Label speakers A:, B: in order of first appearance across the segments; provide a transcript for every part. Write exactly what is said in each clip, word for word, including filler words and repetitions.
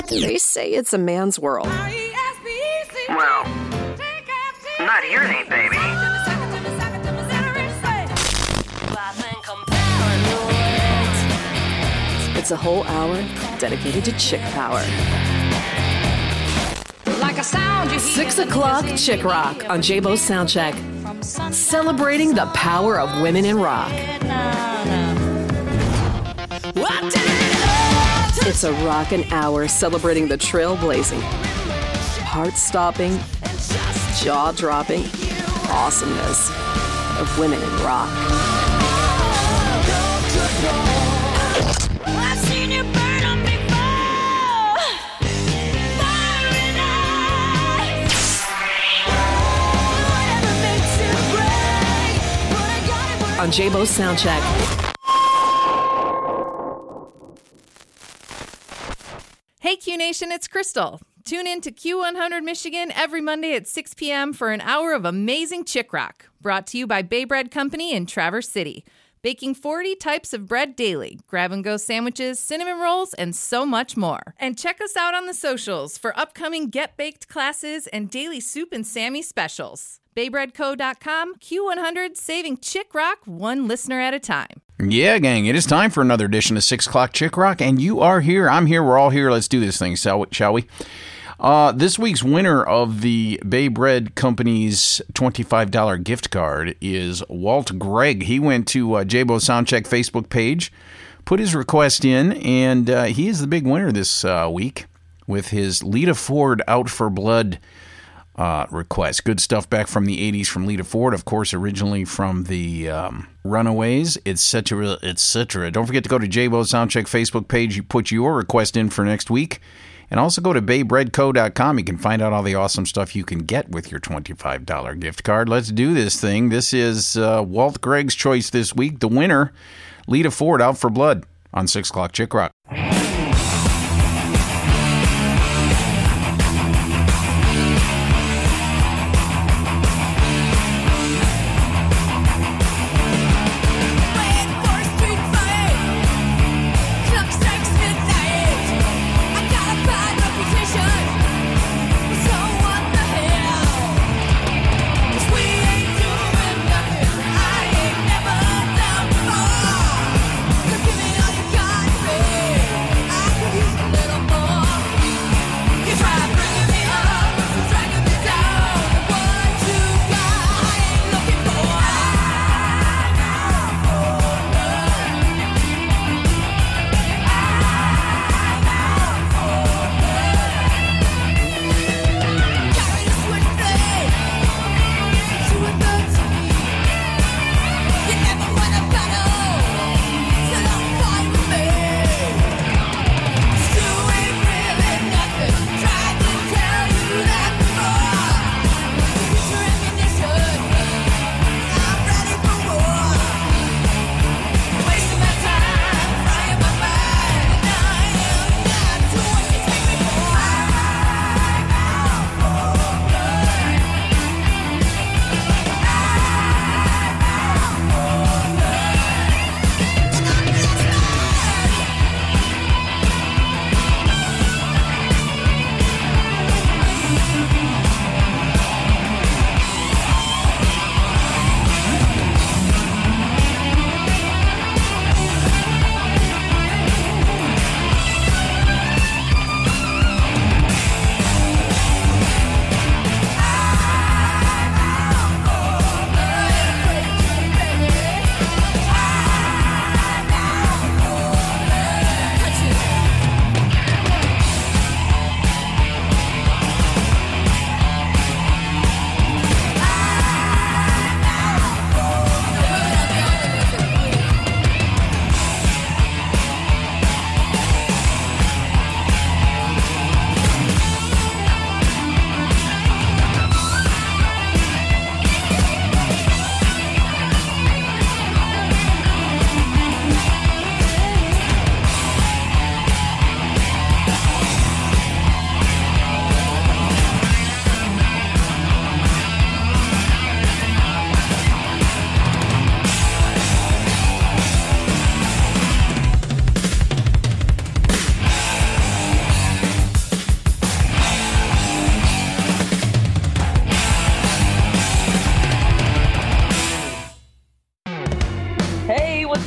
A: They say it's a man's world.
B: Well, not here, ain't, baby.
A: It's a whole hour dedicated to chick power.
C: Like a sound you
A: Six o'clock Chick Rock on J-Bo's Soundcheck. Celebrating the power of women in rock. It's a rockin' hour celebrating the trailblazing, heart-stopping, jaw-dropping awesomeness of women in rock.
D: I've seen you burn on before. Firing eyes. Whatever makes it break. But I got it, but I
A: On J-Bo's Soundcheck.
E: Hey Q Nation, it's Crystal. Tune in to Q one hundred Michigan every Monday at six p.m. for an hour of amazing chick rock. Brought to you by Bay Bread Company in Traverse City. Baking forty types of bread daily, grab-and-go sandwiches, cinnamon rolls, and so much more. And check us out on the socials for upcoming Get Baked classes and daily soup and Sammy specials. bay bread co dot com, Q one hundred, saving chick rock one listener at a time.
F: Yeah, gang, it is time for another edition of six o'clock Chick Rock, and you are here, I'm here, we're all here. Let's do this thing, shall we? Uh, this week's winner of the Bay Bread Company's twenty-five dollars gift card is Walt Gregg. He went to uh, J-Bo Soundcheck Facebook page, put his request in, and uh, he is the big winner this uh, week with his Lita Ford Out for Blood uh, request. Good stuff back from the eighties from Lita Ford, of course, originally from the um, Runaways, et cetera, et cetera. Don't forget to go to J-Bo Soundcheck Facebook page. You put your request in for next week. And also go to bay bread co dot com. You can find out all the awesome stuff you can get with your twenty-five dollars gift card. Let's do this thing. This is uh, Walt Gregg's choice this week. The winner, Lita Ford, Out for Blood on six o'clock Chick Rock.
D: Give me all you got, babe.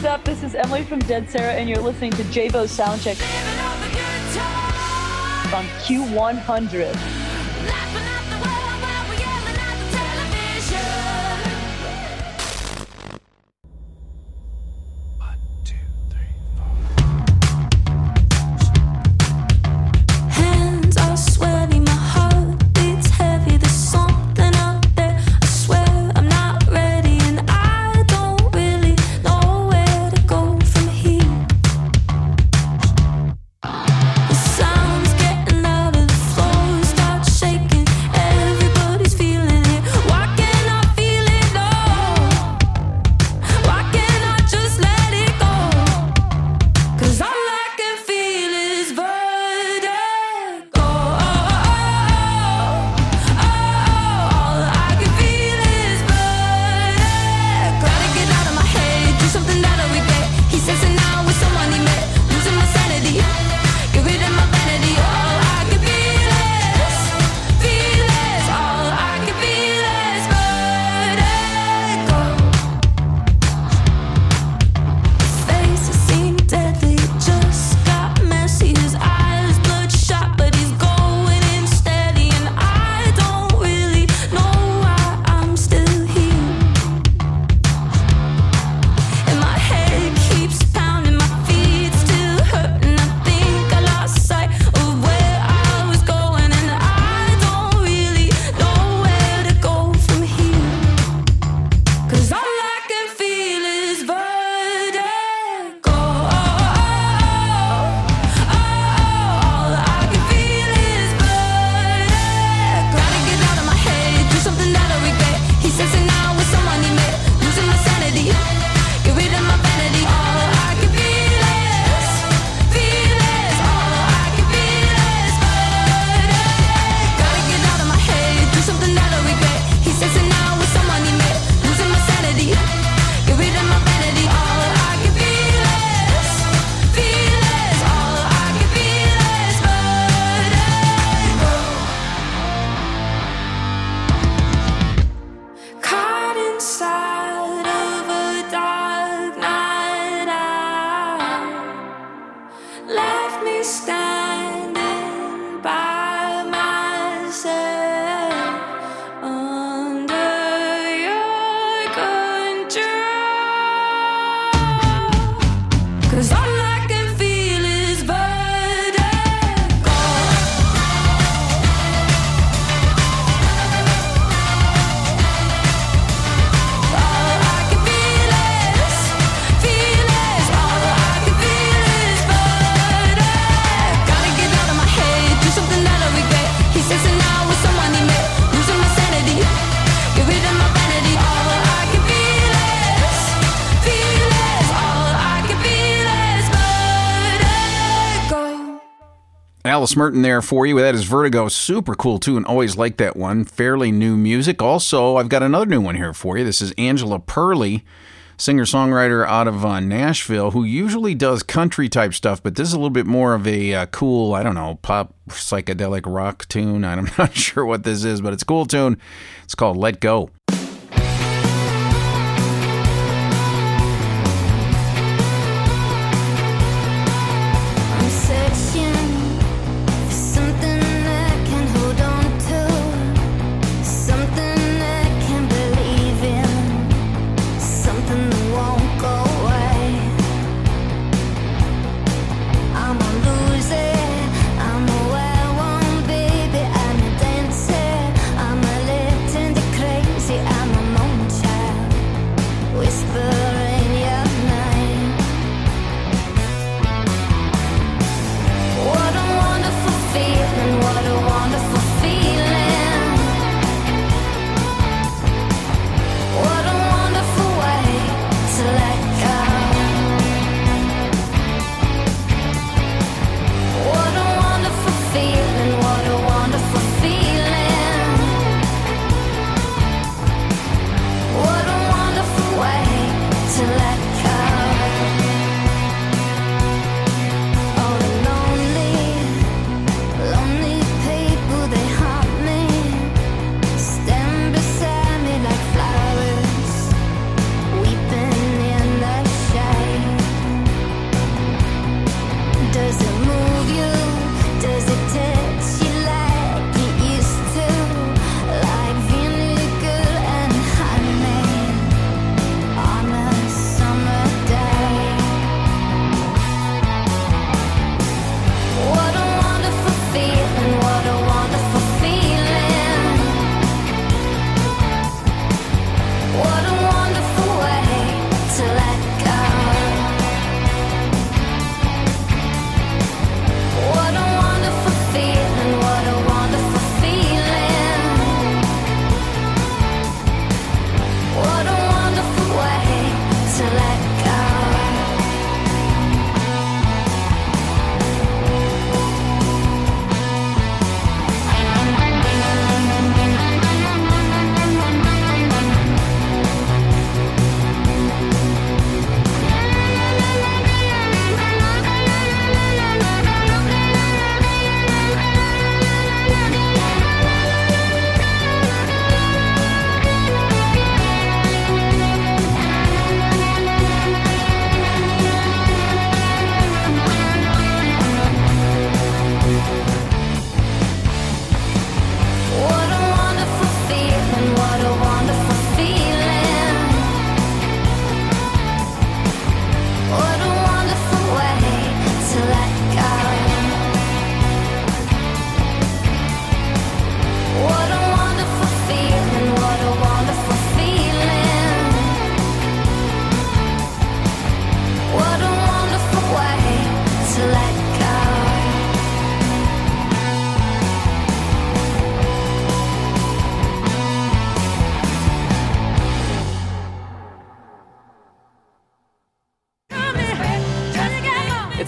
C: up? This is Emily from Dead Sarah, and you're listening to J-Bo's Soundcheck on Q one hundred.
F: Alice Merton there for you. That is Vertigo. Super cool tune. Always like that one. Fairly new music. Also, I've got another new one here for you. This is Angela Perley, singer-songwriter out of uh, Nashville, who usually does country-type stuff, but this is a little bit more of a uh, cool, I don't know, pop, psychedelic rock tune. I'm not sure what this is, but it's a cool tune. It's called Let Go.
D: See, I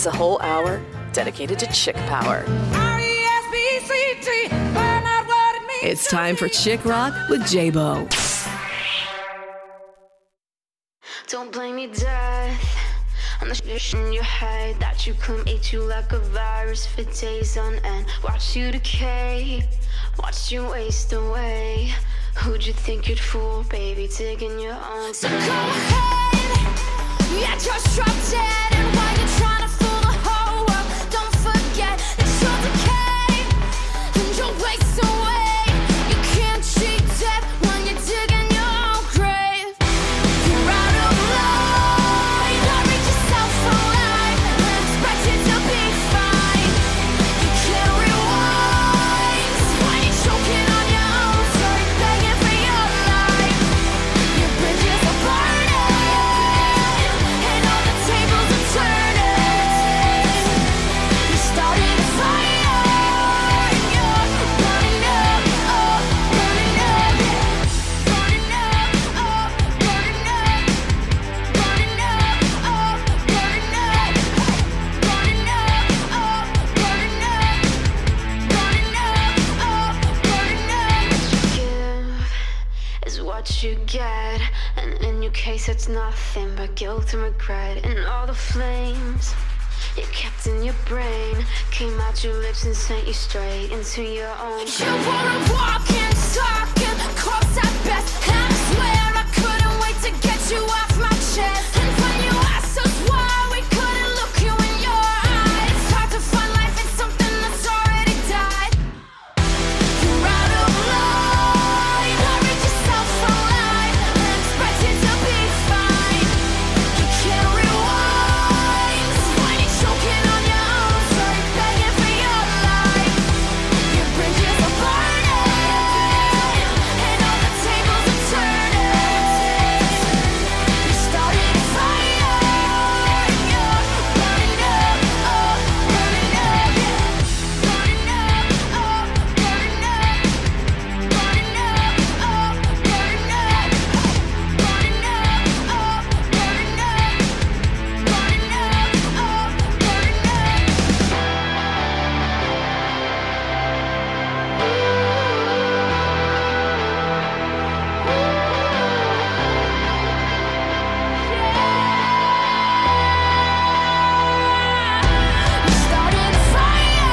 A: It's a whole hour dedicated to chick power. It's time for Chick Rock with J-Bo.
G: Don't blame me, death, on the shit in your head that you couldn't eat you like a virus for days on end. Watch you decay, watch you waste away. Who'd you think you'd fool, baby, digging your own? So go ahead, yeah, just drop dead. And while you're trying to fool the whole world, don't forget that you'll decay and you'll waste away. You can't cheat death when you're digging your own grave. You're out of line, hurry yourself alive and expect it to be fine. You can't rewind when you're choking on your own, so you're begging for your life. Your bridges are burning and all the tables are turning. You started a fire and you're burning up, oh, burning up, yeah. Burning up, oh, burning up. Burning up, oh, burning up. Burning up, oh, burning up. Burning up, oh, burning up. What you give is what you get, and in your case it's nothing but guilt and regret. And all the flames you kept in your brain came out your lips and sent you straight into your own. You were a walking, talking corpse at best, and I swear I couldn't wait to get you off my chest. And when you asked us why we couldn't look you in your eyes, it's hard to find life in something that's already died. You're out of line, hurry yourself alive and expect it to be fine. You can't rewind when you're choking on your own, so you're begging for your life. Your bridges are burning and all the tables are turning. You started a fire and you're burning up, oh, burning up, yeah. Burning up, oh, burning up. Burning up, oh, burning up. Burning up, oh, burning up. Burning up, oh, burning up. You started a fire.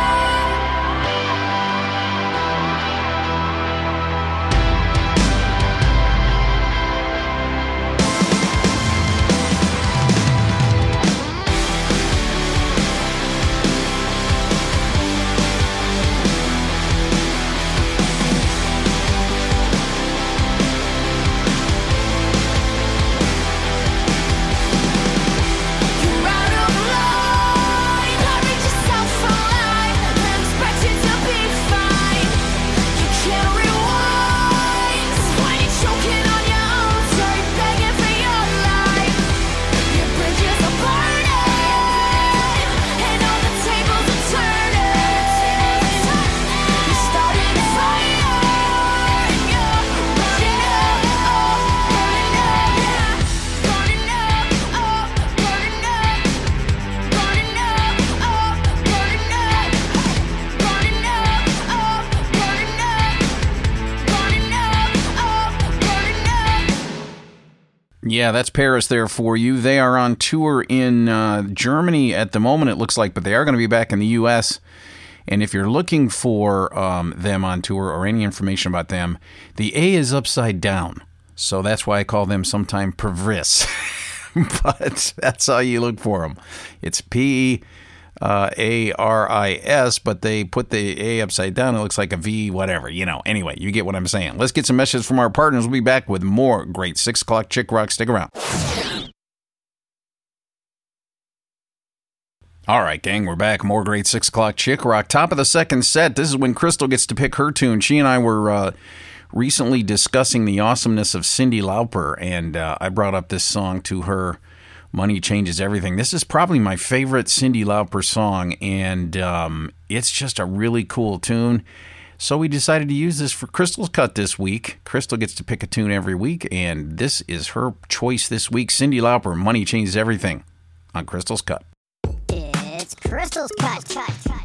G: You're out of line, hurry yourself alive and expect it to be fine. You can't rewind when you're choking on your own, so you're begging for your life. Your bridges are burning and all the tables are turning. You started a fire and you're burning up, oh, burning up, yeah. Burning up, oh, burning up. Burning up, oh, burning up. Burning up, oh, burning up. Burning up, oh, burning up.
F: Yeah, that's Paris there for you. They are on tour in uh, Germany at the moment, it looks like, but they are going to be back in the U S. And if you're looking for um, them on tour or any information about them, the A is upside down. So that's why I call them sometime Pervris. But that's how you look for them. It's P uh, A R I S, but they put the A upside down. It looks like a V, whatever. You know, anyway, you get what I'm saying. Let's get some messages from our partners. We'll be back with more great six o'clock Chick Rock. Stick around. All right, gang, we're back. More great six o'clock Chick Rock. Top of the second set. This is when Crystal gets to pick her tune. She and I were uh, recently discussing the awesomeness of Cyndi Lauper, and uh, I brought up this song to her, Money Changes Everything. This is probably my favorite Cyndi Lauper song, and um, it's just a really cool tune. So we decided to use this for Crystal's cut this week. Crystal gets to pick a tune every week, and this is her choice this week. Cyndi Lauper, Money Changes Everything, on Crystal's cut.
G: Yeah.
H: Crystal's cut, cut, cut.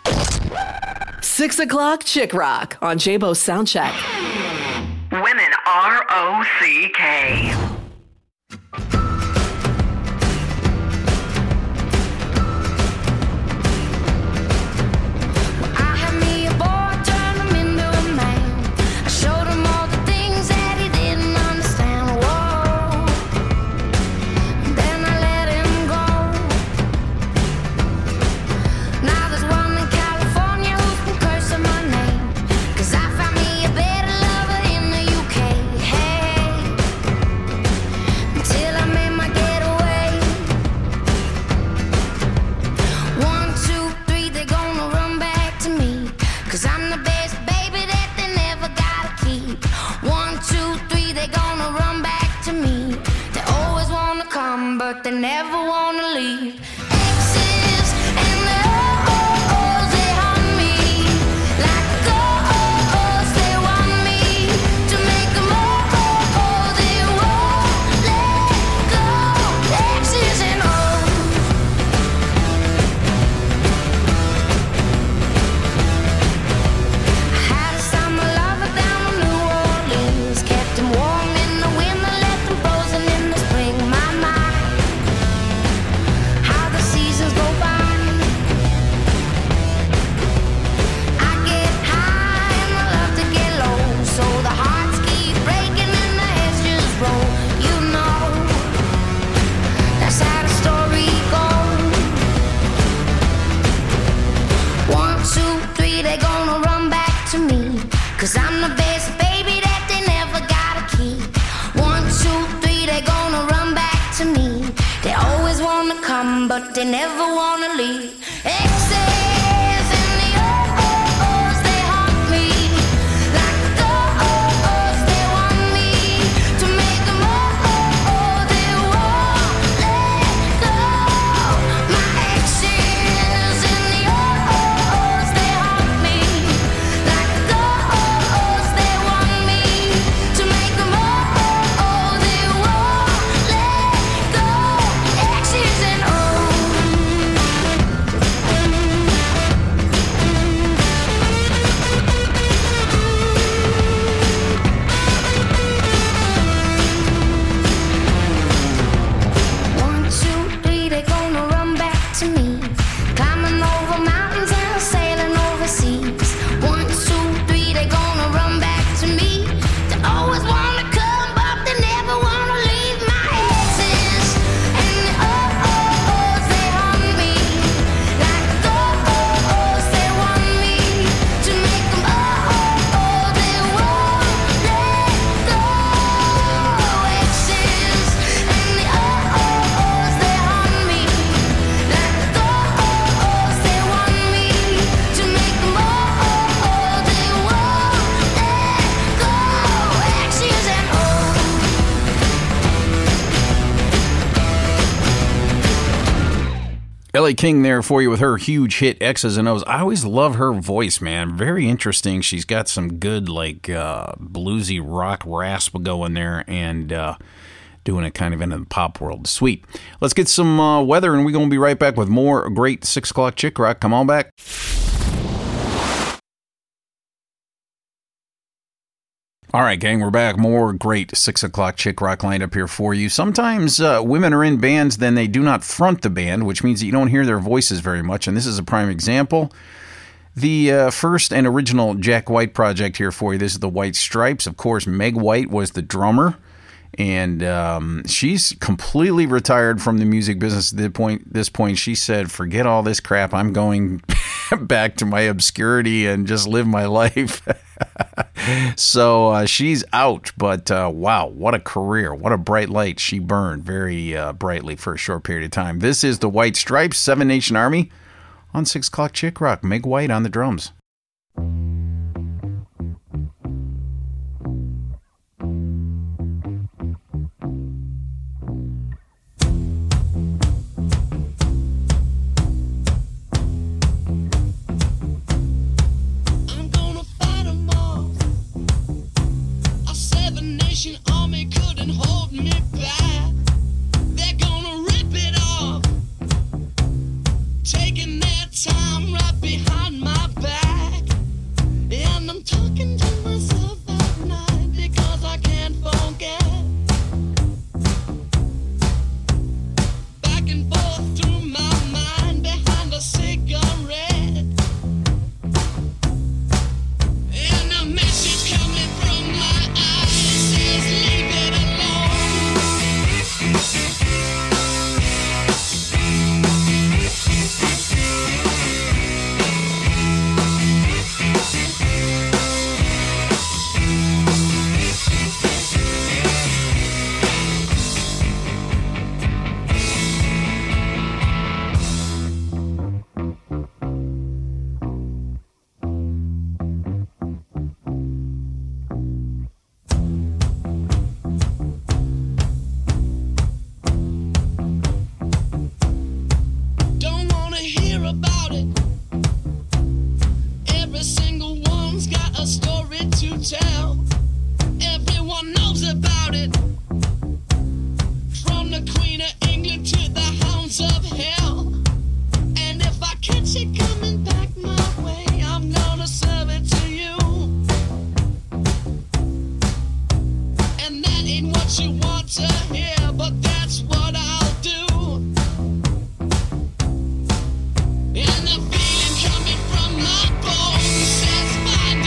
A: Six o'clock Chick Rock on J-Bo Soundcheck.
B: Women R O C K.
G: But they never wanna leave. Exes and the oh-ohs, they haunt me. Like the go-ohs, they want me to make them oh-oh, they won't let go. Exes and O's. I had a summer lover down in New Orleans. Kept him warm in the winter, left him frozen in the spring. My mind. Cause I'm the best baby that they never gotta keep. One, two, three, they gonna run back to me. They always wanna come, but they never wanna leave. Exes and the oh-ohs, they haunt me. Like the oh-ohs, they want me to make them oh-oh, they won't let go. My exes and the oh-ohs, they haunt me. Like the
F: Ellie King there for you with her huge hit X's and O's. I always love her voice, man. Very interesting. She's got some good, like, uh, bluesy rock rasp going there and uh, doing it kind of in the pop world. Sweet. Let's get some uh, weather, and we're going to be right back with more great six o'clock Chick Rock. Come on back. All right, gang, we're back. More great six o'clock Chick Rock lined up here for you. Sometimes uh, women are in bands, then they do not front the band, which means that you don't hear their voices very much, and this is a prime example. The uh, first and original Jack White project here for you. This is the White Stripes. Of course, Meg White was the drummer, and um, she's completely retired from the music business at this point. This point, she said, forget all this crap. I'm going back to my obscurity and just live my life. So uh, she's out, but uh, wow, what a career. What a bright light. She burned very uh, brightly for a short period of time. This is the White Stripes, Seven Nation Army on six o'clock Chick Rock. Meg White on the drums.
H: Army couldn't hold me back. They're gonna rip it off, taking their time right behind my back. hotel. Everyone knows about it. From the Queen of England to the hounds of hell. And if I catch it coming back my way, I'm gonna serve it to you. And that ain't what you want to hear, but that's what I'll do. And the feeling coming from my bones says find a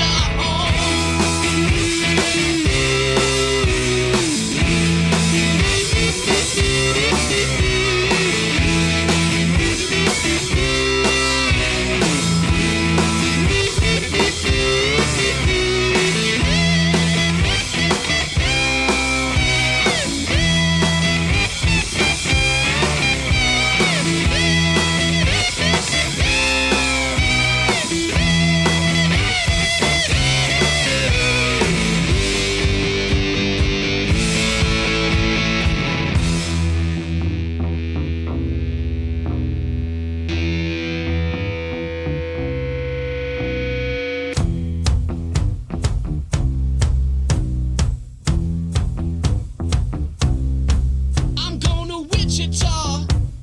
H: I'm going to Wichita,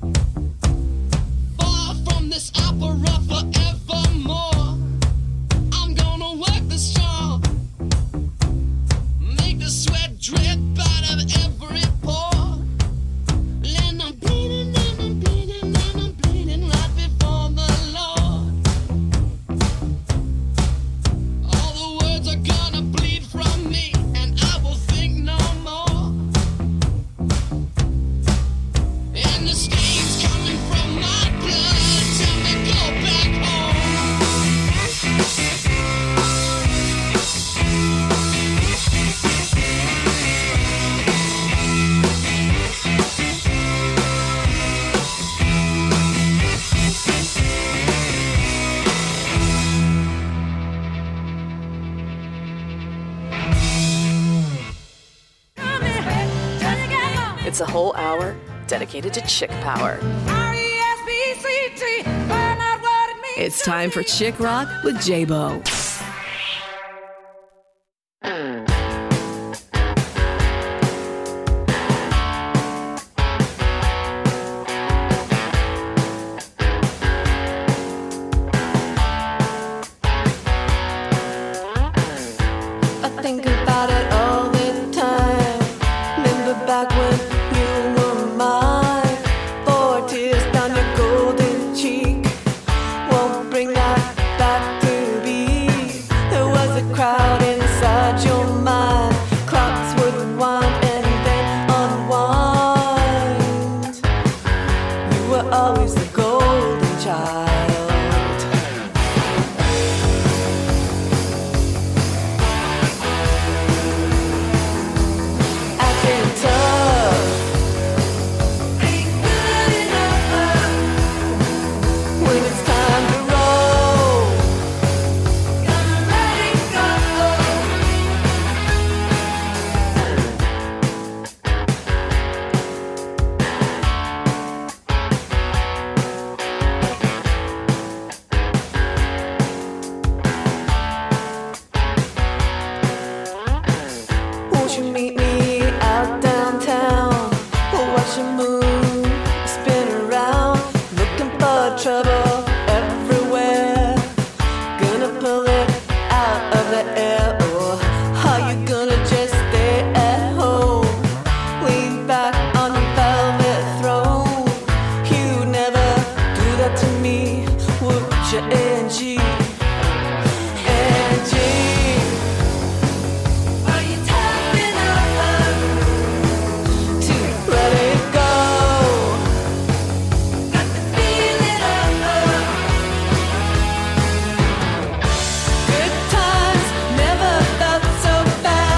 H: far from this opera forevermore. I'm gonna work the straw, make the sweat drip out of every pore. And I'm bleeding and I'm bleeding and I'm bleeding right before the Lord. All the words are gonna bleed from me, and I will think no more. And the stains coming from my blood tell me go back home.
A: It's a whole hour dedicated to chick power. It's time for Chick Rock with J-Bo.
I: I think about it all the time. Remember back when you were mine. Four tears down your golden cheek. Won't bring that back to me. There was a crowd inside your mind. Clocks would wind and then unwind. You were always the golden child. Acting tough, ain't good enough. When it's time to roll, gonna let it go. Won't you meet me out downtown? We'll watch the moon spin around, looking for trouble everywhere. Gonna pull it out of the air, or are you gonna just stay at home? Lean back on your velvet throne. You never do that to me, would you, Angie? Angie, are you tough enough to let it go? Got the feeling of good times never felt so bad.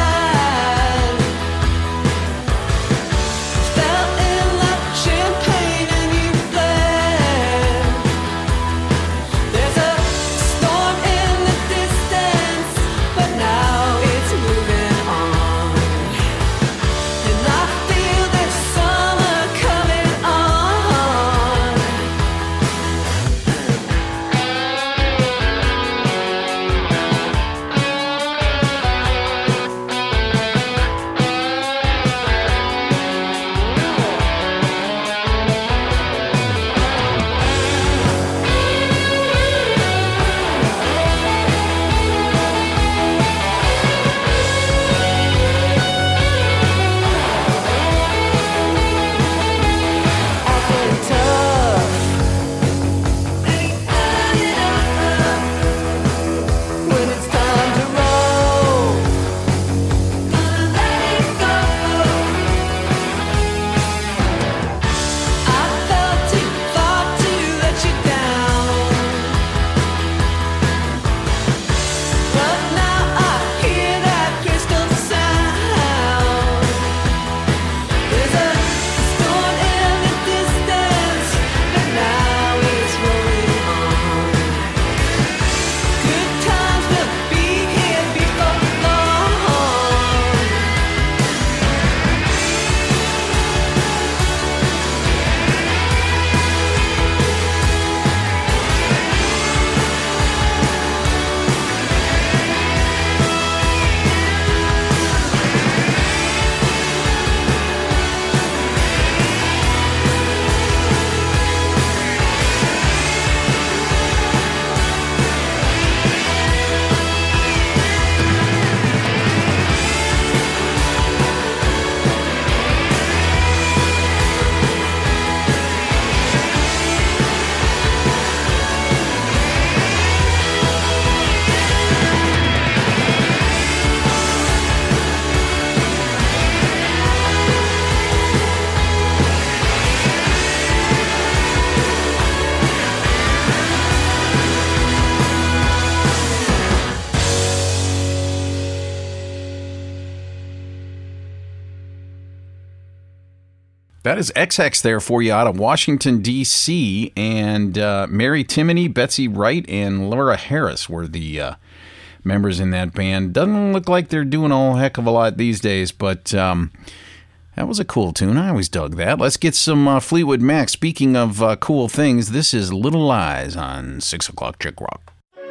F: That is X X there for you out of Washington, D C And uh, Mary Timony, Betsy Wright, and Laura Harris were the uh, members in that band. Doesn't look like they're doing a whole heck of a lot these days, but um, that was a cool tune. I always dug that. Let's get some uh, Fleetwood Mac. Speaking of uh, cool things, this is Little Lies on six o'clock Chick Rock.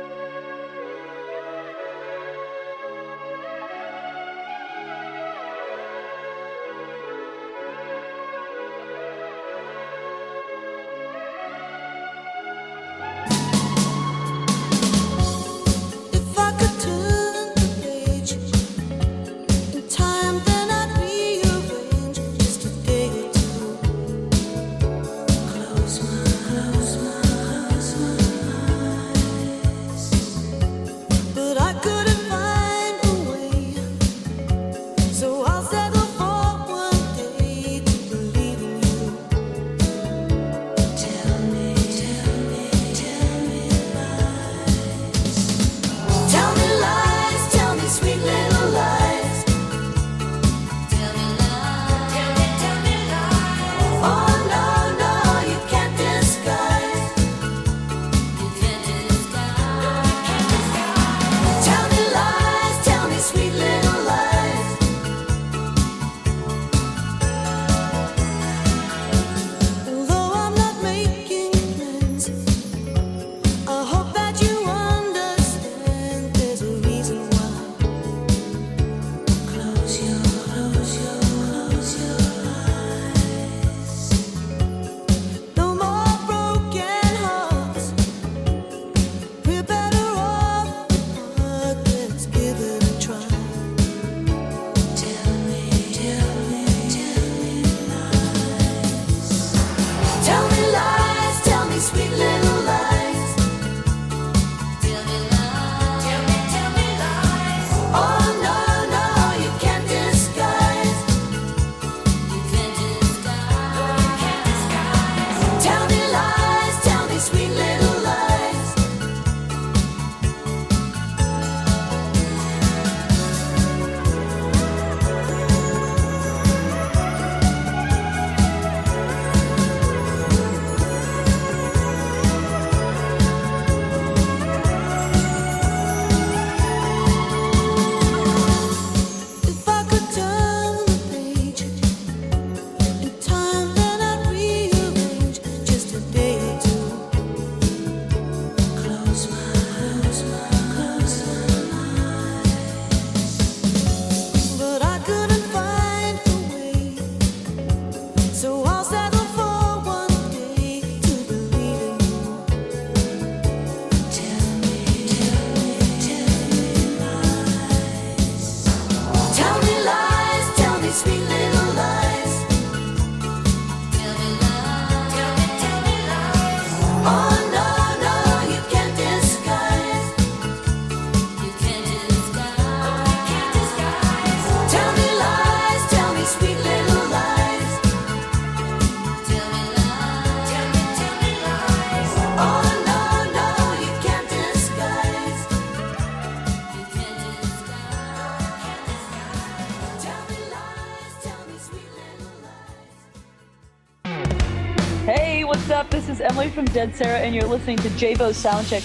C: What's up? This is Emily from Dead Sarah, and you're listening to J-Bo's Soundcheck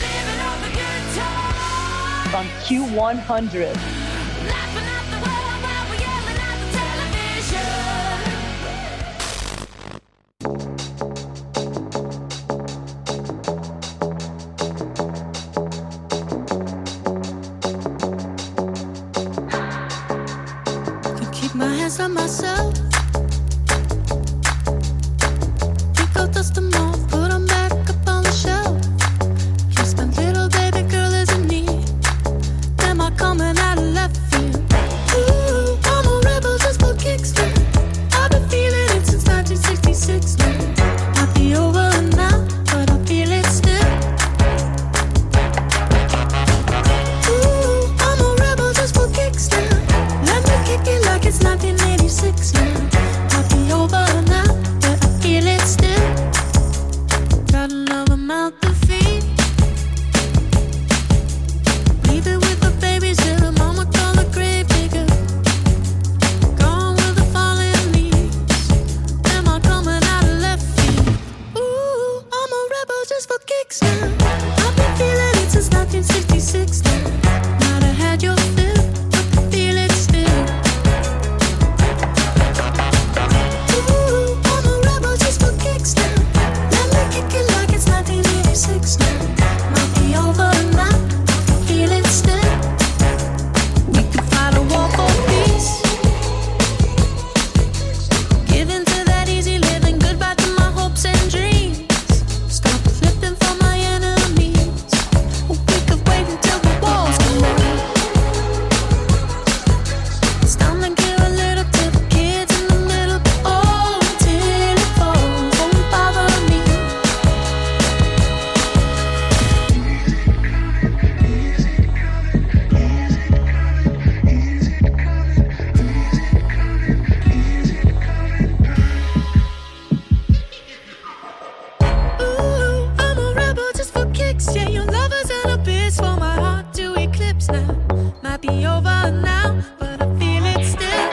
C: on Q one hundred.
D: Can keep my hands on myself. Dust them off, put them back up on the shelf. Kiss my little baby girl is in need. Am I coming out of left field? Ooh, I'm a rebel just for kicks. I've been feeling it since nineteen sixty-six now. Might be over now, but I feel it still. Ooh, I'm a rebel just for kicks now. Let me kick it like it's nineteen eighty-six now. lips now. Might be over now, but I feel it still.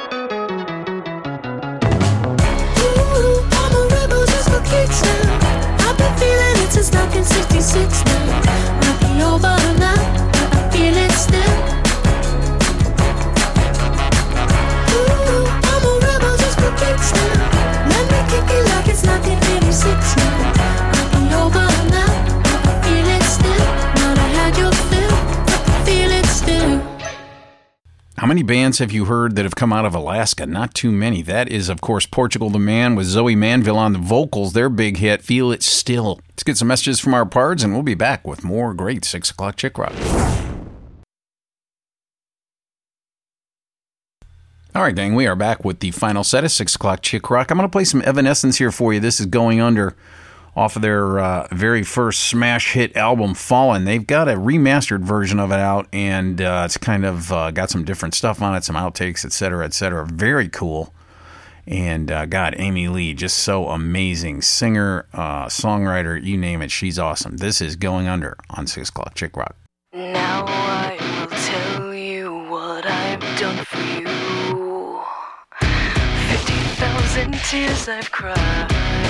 D: Ooh, I'm a rebel just for kicks now. I've been feeling it since nineteen sixty-six now. Might be over now, but I feel it still. Ooh, I'm a rebel just for kicks now. Let me kick it like it's nineteen eighty-six now. Might be over now, but I feel it still. Not I had your fill, but I feel it still.
F: How many bands have you heard that have come out of Alaska? Not too many. That is, of course, Portugal the Man with Zoe Manville on the vocals. Their big hit, Feel It Still. Let's get some messages from our pards, and we'll be back with more great six o'clock Chick Rock. All right, gang, we are back with the final set of six o'clock Chick Rock. I'm going to play some Evanescence here for you. This is Going Under off of their uh, very first smash hit album, Fallen. They've got a remastered version of it out, and uh, it's kind of uh, got some different stuff on it, some outtakes, et cetera, et cetera. Very cool. And uh, God, Amy Lee, just so amazing. Singer, uh, songwriter, you name it, she's awesome. This is Going Under on six o'clock Chick Rock.
J: Now I will tell you what I've done for you. Fifty thousand tears I've cried,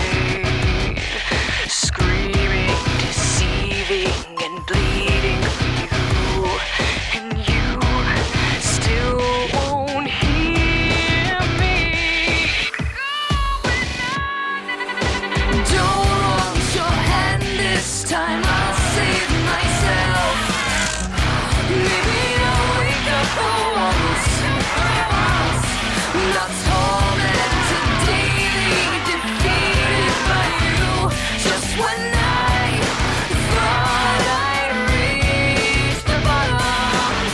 J: screaming, deceiving, and bleeding for you, and you still won't hear me. Don't want your hand this time, I'll save myself. Maybe I'll wake up for once, not tormented, daily defeated by you. Just when I thought I reached the bottom,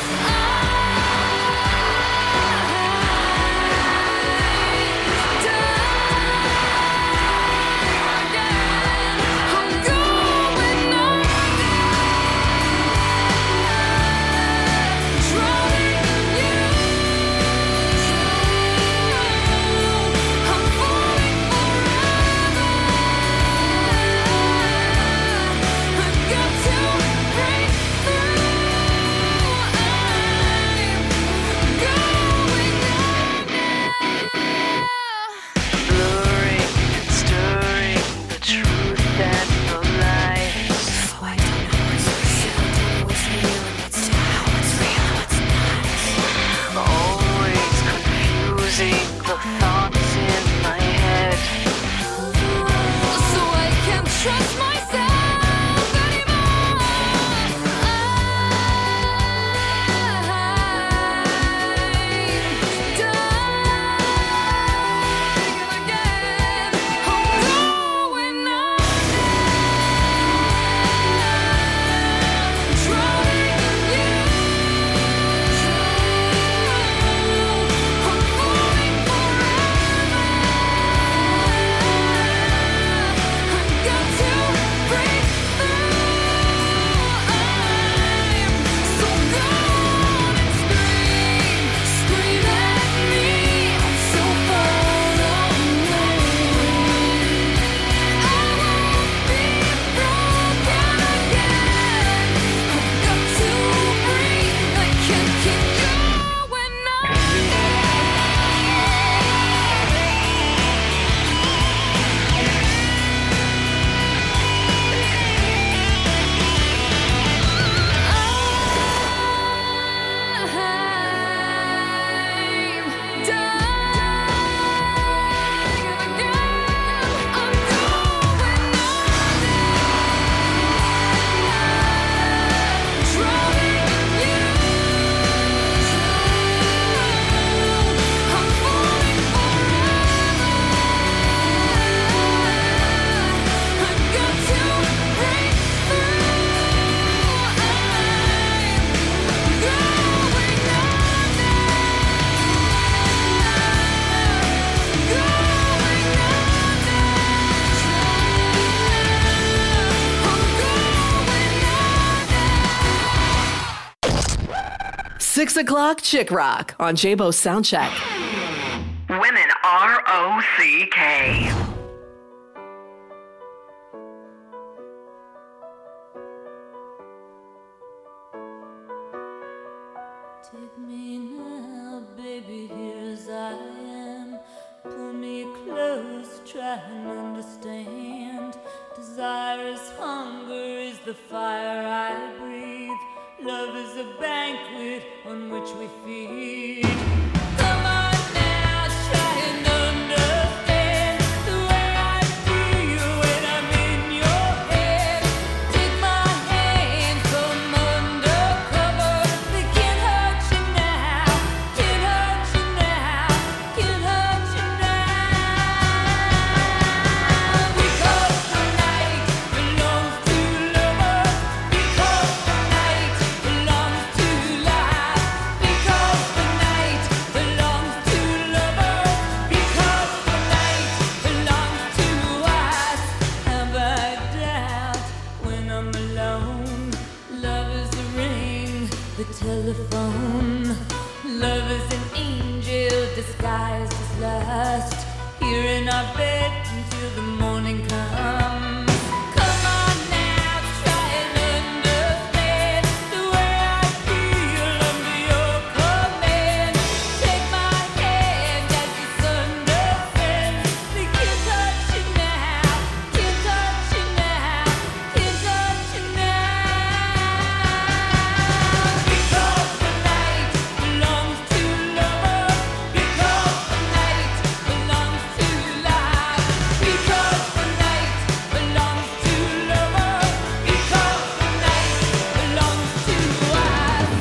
J: I died again. I'm going under, drowning in you. I'm falling forever. I've got to break through. I'm going under. Blurring and stirring the truth and the lies. Oh, I don't know what's real, don't know what's real, and what's how what's real and what's not. Always confusing the thoughts in my head. So I can't trust myself anymore. I'm dying again. I'm going under, drowning in you. I'm falling forever. I've got to break through. I'm so gone and scream, scream at me. I'm so far away. I won't be broken again. I've got to breathe. I can't keep going I'm dying again. I'm going under, drowning in you. I'm falling forever. I've got to break through. I'm going
A: Six o'clock Chick Rock on J-Bo Soundcheck.
B: Women R O C K.
D: Take me now, baby, here as I am. Pull me close, try and understand. Desire is hunger, is the fire I breathe. Love is a banquet on which we feed. Come on now, try and understand the way I feel when I'm in your head. Take my hand from undercover. They can't hurt you now, can't hurt you now, can't hurt you now. Because the night belongs to lovers. Because the night belongs to life. Because the night belongs to lovers. Because the night belongs to us. Have I doubt when I'm alone? Love is the ring, the telephone. Love is an angel disguised as lust. Here in our bed until the morning comes. Come on now, try and understand the way I feel under your command. Take my hand as the sun descends. They can't touch you now, can't touch you now, can't touch you now. Because the night belongs to lovers. Because the night belongs to life. Because the night belongs to lovers. Because the night belongs to us.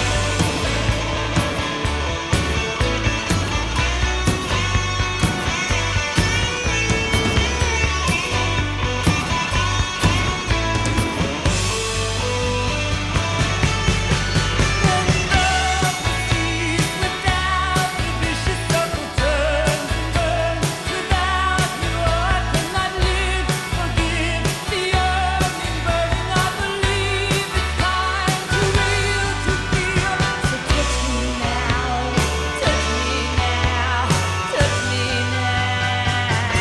D: Without the vicious circle turns and burns. Without you I cannot live. Forgive the yearning burning. I believe it's time to real to feel. So touch me now, touch me now, touch me now.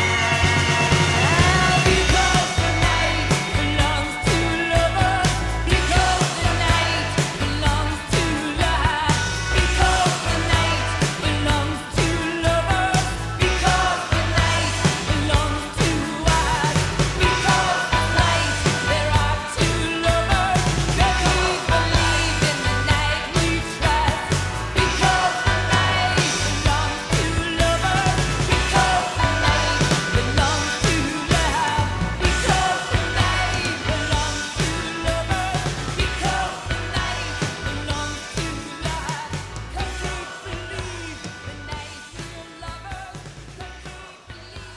D: Because the night belongs to lovers. Because the night belongs to life. Because the night belongs to lovers. Because the night belongs to us. Because tonight there are two lovers. That we believe in the night we trust. Because the night belongs to lovers. Because the night belongs to love. Because the night belongs to lovers. Because the night belongs to life. 'Cause we believe the night we're lovers. 'Cause we believe in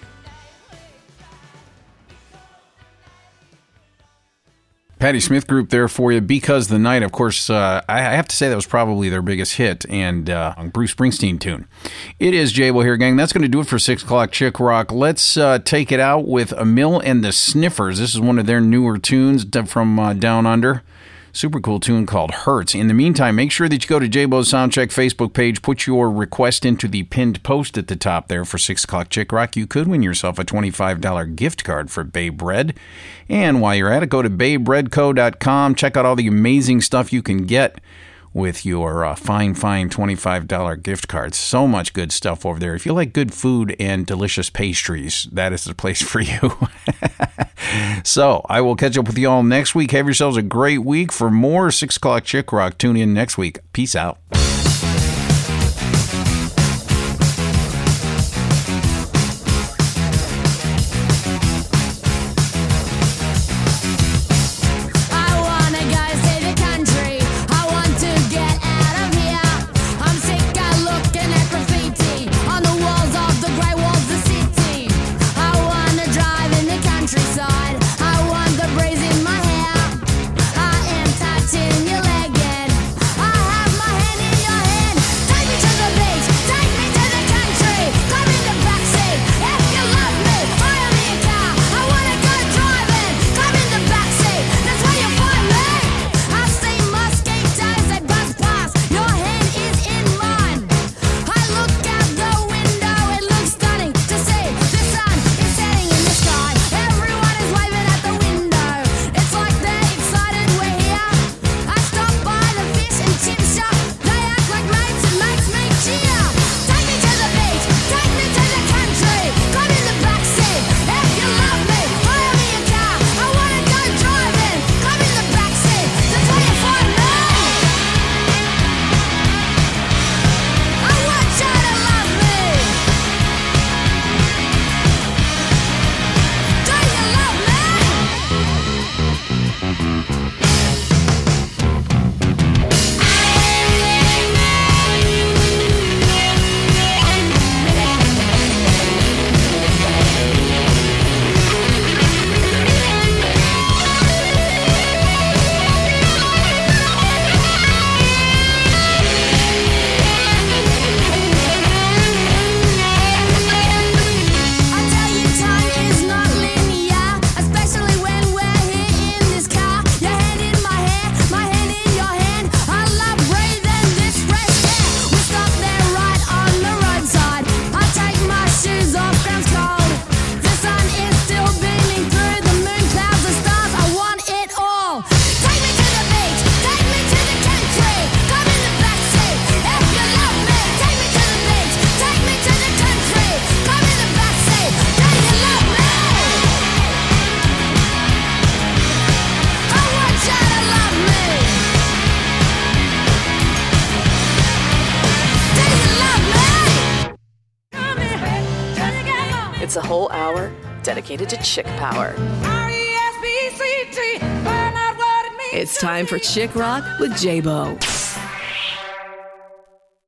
D: the night we trust.
F: Patti Smith Group there for you. Because the Night, of course, uh, I I have to say that was probably their biggest hit and uh, Bruce Springsteen tune. It is J-Bo here, gang. That's going to do it for six o'clock Chick Rock. Let's uh, take it out with Emil and the Sniffers. This is one of their newer tunes d- from uh, Down Under. Super cool tune called Hurts. In the meantime, make sure that you go to J-Bo's Soundcheck Facebook page, put your request into the pinned post at the top there for six o'clock Chick Rock. You could win yourself a twenty-five dollars gift card for Bay Bread. And while you're at it, go to bay bread co dot com. Check out all the amazing stuff you can get with your uh, fine, fine twenty-five dollars gift cards. So much good stuff over there. If you like good food and delicious pastries, that is the place for you. So, I will catch up with you all next week. Have yourselves a great week. For more six o'clock Chick Rock, tune in next week. Peace out.
D: I wanna go see the country. I want to get out of here. I'm sick of looking at graffiti on the walls of the grey walls of the city. I wanna drive in the countryside. I want the breeze in my hair. I am touching your leg and I have my hand in
A: It's a whole hour dedicated to chick power. It's time for Chick Rock with J-Bo.